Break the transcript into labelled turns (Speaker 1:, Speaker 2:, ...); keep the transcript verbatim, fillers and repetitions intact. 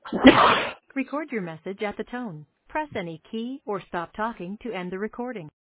Speaker 1: Record your message at the tone. Press any key or stop talking to end the recording.